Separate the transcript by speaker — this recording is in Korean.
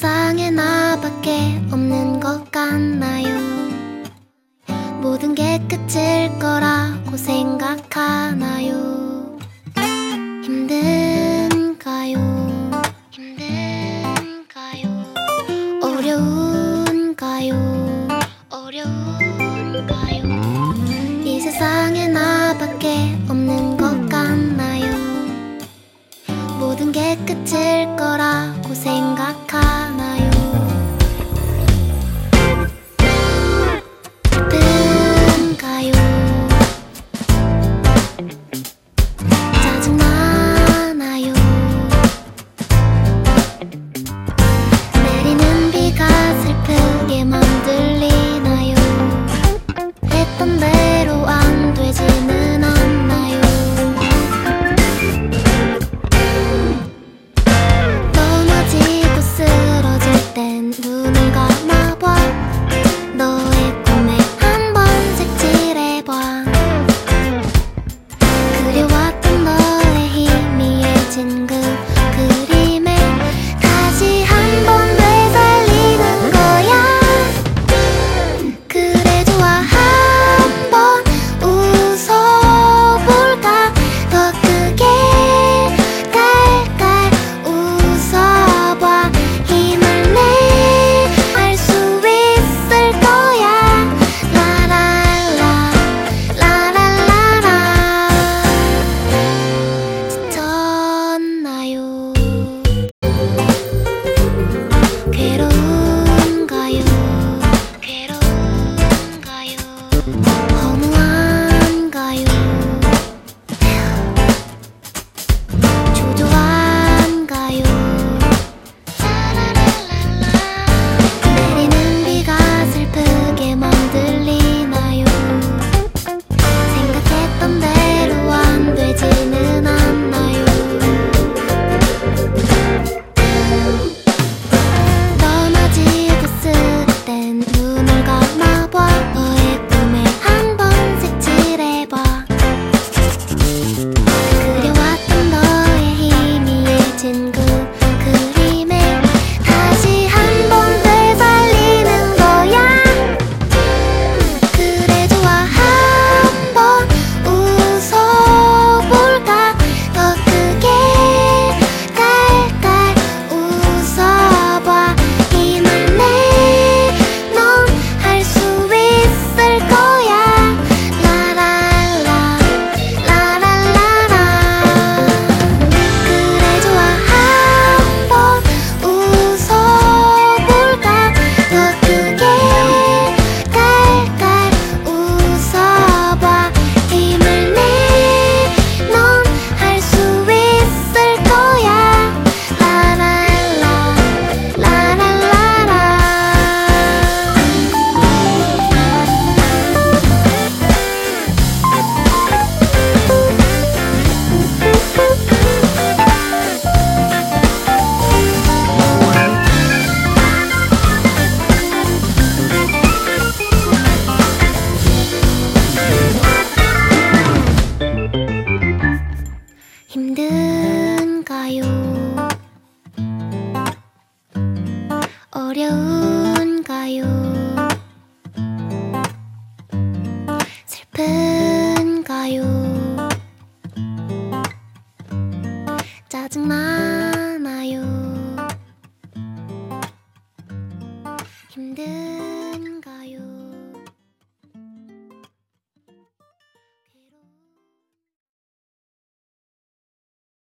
Speaker 1: 세상에 나밖에 없는 것 같나요? 모든 게 끝일 거라고 생각하나요? 힘든가요? 어려운가요? 이 세상에 나밖에 없는 것 같나요? 모든 게 끝일 거라고 생각하나요? 힘든가요? 짜증나나요? 내리는 비가 슬프게만 들리나요? 했던 대로 안 되지는 않나요? 넘어지고 쓰러질 땐 눈을 감아봐. 너의 꿈에 한 번 색칠해봐. 그려왔던 너의 희미해진 그 그림에 다시 한 번 되살리는 거야. 그래 좋아, 한번 웃어볼까? 더 크게 깔깔 웃어봐. 힘을 내 할 수 있을 거야. 라랄라 라랄라라. 지쳤나요? 괴로운가요? 허무한가요? 조조한가요? 내리는 비가 슬프게만 들리나요? 생각했던 대로 안 되지는 않나요? 넘어지고 쓰릴 땐 눈을 감아봐. 너의 꿈에 한 번 색칠해봐. 그려왔던 너의 희미해진 그 그림에 다시 한 번 되살리는 거야. 그래 좋아, 한번 웃어볼까? 더 크게 깔깔 웃어봐. 힘을 내 넌 할 수 있을 거야. 라랄라 라랄라라. 그래 좋아, 한번 웃어볼까? 더 크게 깔깔 웃어봐. 힘을 내 넌 할 수 있을 거야. 라랄라 라랄라라. 힘든가요? 어려운가요? 슬픈가요? 짜증나